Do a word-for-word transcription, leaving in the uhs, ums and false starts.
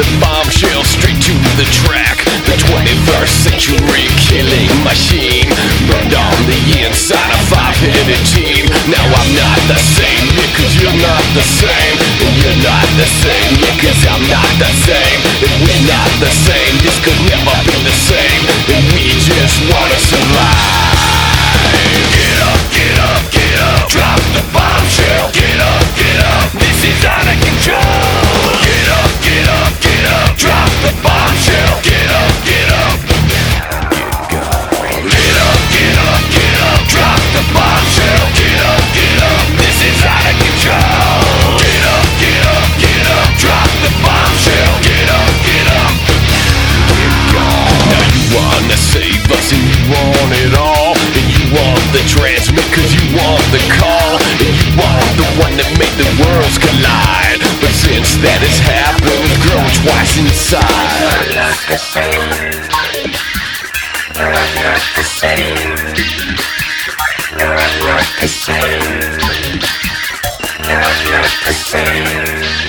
the bombshell straight to the track. The twenty-first century killing machine burned on the inside a five-headed team. Now I'm not the same, yeah, cause you're not the same. And you're not the same, yeah, cause I'm not the same. And we're not the same, this could never be the same. And we just wanna survive. Get up, get up, get up. Drop the bombshell. Get up, get up. This is out of control. Get up, get up, get up. Drop the bombshell. Get up, get up. Get up, get up, get up. Drop the bombshell. Get up, get up. This is out of control. Get up, get up, get up. Drop the bombshell. Get up, get up. Now you wanna save us and you want it all. And you want the transmit cause you want the call. And you want the one that made the worlds collide. But since that has happened, we've grown twice inside. You're not the same. You're not the same. You're not the same. You're not the same.